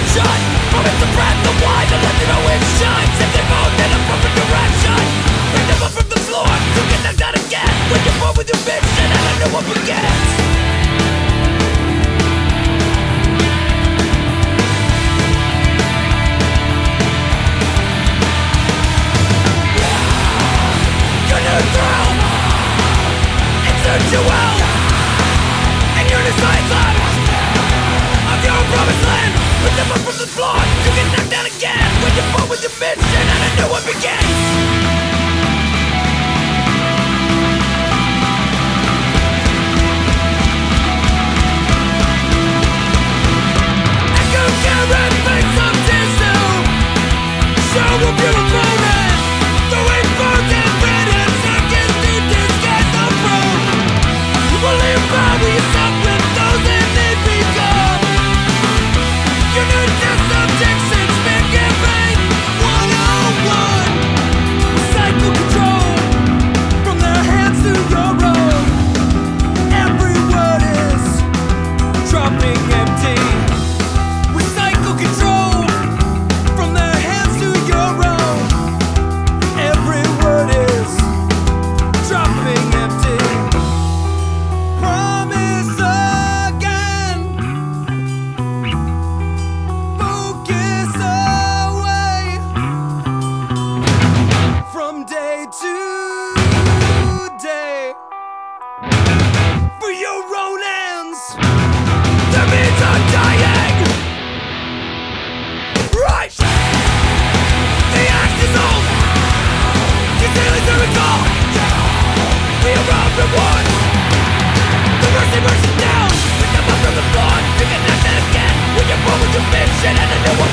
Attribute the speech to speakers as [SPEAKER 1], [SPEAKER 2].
[SPEAKER 1] shut. Moments to breath, the wine, and let you know it shines. If they move in a perfect direction, pick them up from the floor, you get knocked out again. When you're born with your vision and a new one begins. Your new thrill, it's a duel, and you're the silence of your promised land. Pick them up from the floor, you get knocked down again. When you're born with your mission and a new one begins. For your own ends, that means I'm dying. Right, the axe is old. Your dailies are recalled. We are all reward. The mercy burns you down. Pick them up from the floor. You can knock that again. When you're born with your mission and a new one.